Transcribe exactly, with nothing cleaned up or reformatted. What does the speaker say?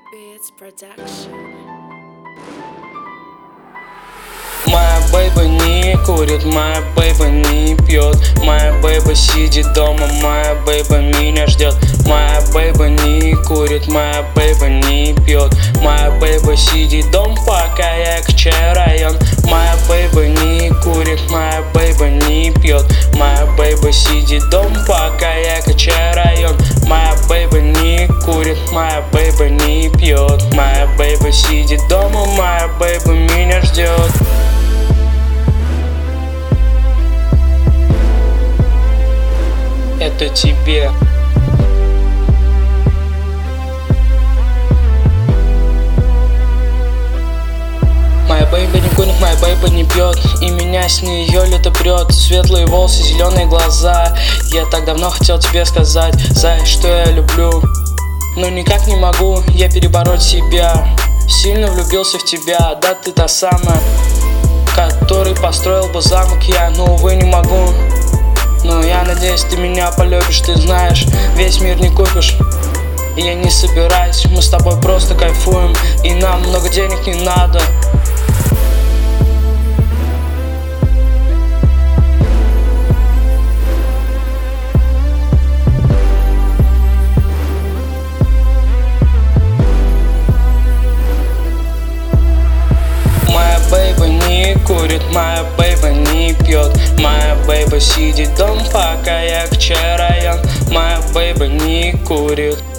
Beats Production. Моя бэйба не курит, моя бэйба не пьет, моя бэйба сидит дома, моя бэйба меня ждет. Моя бэйба не курит, моя бэйба не пьет, моя бэйба сидит дома, пока я качаю район. Моя бэйба не курит, моя бэйба не пьет, моя бэйба сидит дома, пока я качаю район. Моя бэйба не курит, моя бэйба не пьет, моя бэйба сидит дома, моя бэйба меня ждет. Это тебе. Моя бэйба не курит, моя бэйба не пьет, и меня с нее лето прет. Светлые волосы, зеленые глаза. Я так давно хотел тебе сказать, Зай, что я люблю, но никак не могу я перебороть себя. Сильно влюбился в тебя, да ты та самая, который построил бы замок я, но увы не могу. Но я надеюсь, ты меня полюбишь, ты знаешь, весь мир не купишь. И я не собираюсь, мы с тобой просто кайфуем, и нам много денег не надо. Моя бэйба не курит, моя бэйба не пьет, моя бэйба сидит дома, пока я качаю район. Моя бэйба не курит.